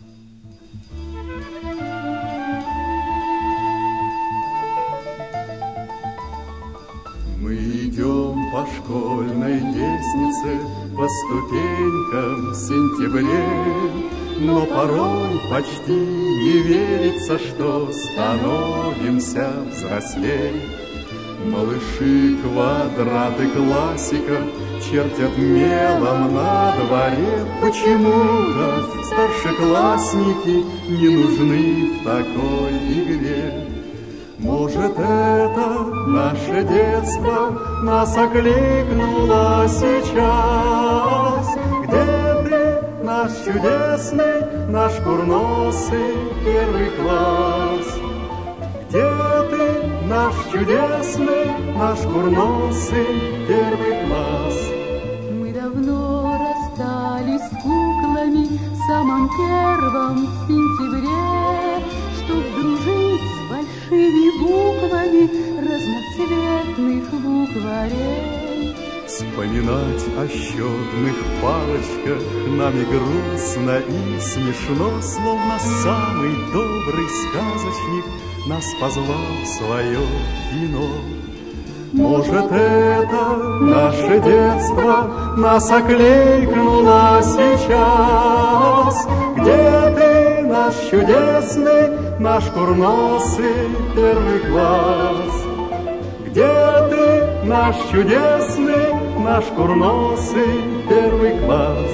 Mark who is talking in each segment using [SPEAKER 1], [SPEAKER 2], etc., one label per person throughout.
[SPEAKER 1] Мы идем по школьной лестнице, по ступенькам в сентябре, но порой почти не верится, что становимся взрослей. Малыши квадраты классиков чертят мелом на дворе. Почему-то старшеклассники не нужны в такой игре. Может, это наше детство нас окликнуло сейчас? Где ты, наш чудесный, наш курносый первый класс? Где ты, наш чудесный, наш курносый первый класс?
[SPEAKER 2] Мы давно расстались с куклами в самом первом сентябре, чтоб дружить с большими буквами разноцветных букварей.
[SPEAKER 1] Вспоминать о счетных палочках нам и грустно, и смешно, словно самый добрый сказочник нас позвал в свое кино. Может, это наше детство нас окликнуло сейчас? Где ты, наш чудесный, наш курносый первый класс? Где ты, наш чудесный, наш курносый первый класс?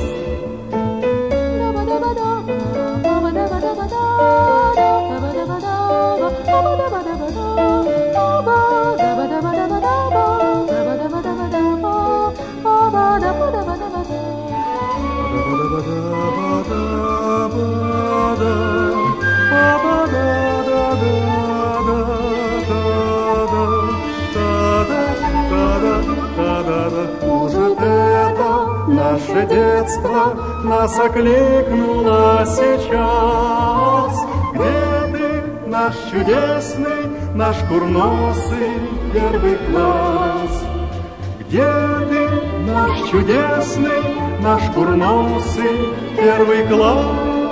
[SPEAKER 1] Может, это наше детство нас окликнуло сейчас? Где ты, наш чудесный, наш курносый первый класс? Где ты, наш чудесный, наш курносый первый класс?